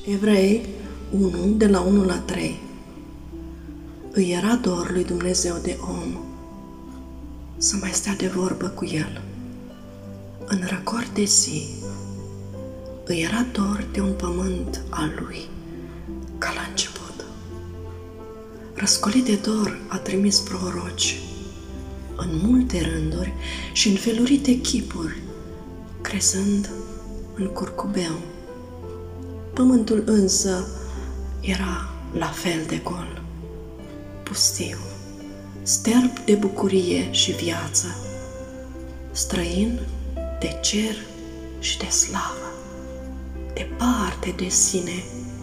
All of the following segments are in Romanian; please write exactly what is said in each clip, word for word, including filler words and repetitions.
Evrei unu, de la unu la trei. Îi era dor lui Dumnezeu de om să mai stea de vorbă cu el. În răcori de zi, îi era dor de un pământ al lui, ca la început. Răscolit de dor a trimis proroci în multe rânduri și în felurite chipuri, crezând în curcubeu. Pământul însă era la fel de gol, pustiu, sterb de bucurie și viață, străin de cer și de slavă, departe de sine.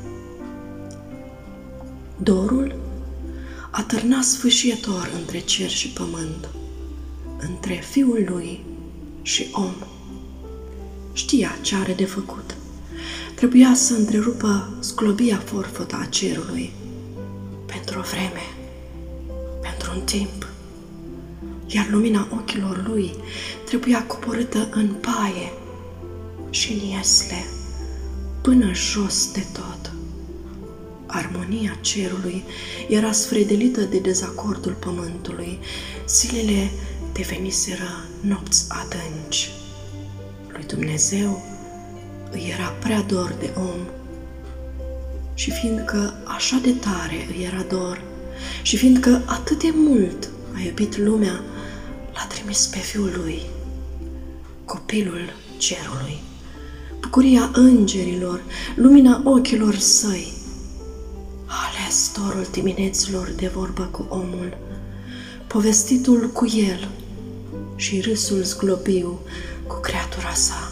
Dorul atârna sfâșietor între cer și pământ, între fiul lui și om. Știa ce are de făcut. Trebuia să întrerupă sclobia forfătă a cerului pentru o vreme, pentru un timp, iar lumina ochilor lui trebuia coborâtă în paie și în iesle, până jos de tot. Armonia cerului era sfredelită de dezacordul pământului, zilele deveniseră nopți adânci. Lui Dumnezeu îi era prea dor de om și fiindcă așa de tare îi era dor și fiindcă atât de mult a iubit lumea, l-a trimis pe Fiul lui, copilul cerului, bucuria îngerilor, lumina ochilor săi. A ales dorul dimineților de vorbă cu omul, povestitul cu el și râsul zglobiu cu creatura sa.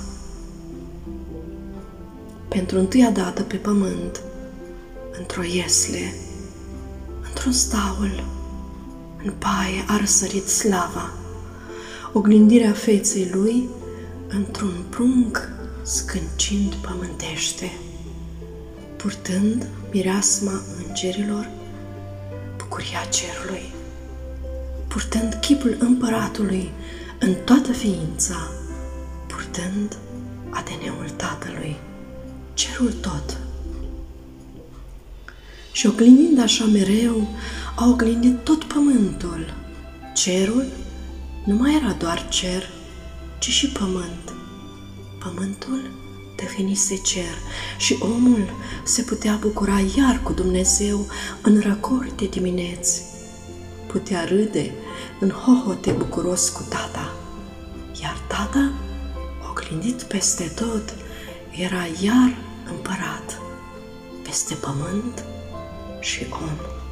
Pentru întâia dată pe pământ, într-o iesle, într-un staul, în paie a răsărit slava, oglindirea feței lui într-un prunc scâncind pământește, purtând mireasma îngerilor, bucuria cerului, purtând chipul împăratului în toată ființa, purtând A D N-ul Tatălui, cerul tot. Și oglindind așa mereu, a oglindit tot pământul. Cerul nu mai era doar cer, ci și pământ. Pământul devenise cer și omul se putea bucura iar cu Dumnezeu în răcori de dimineți. Putea râde în hohote bucuros cu tata, iar tata, oglindit peste tot, era iar împărat peste pământ și om.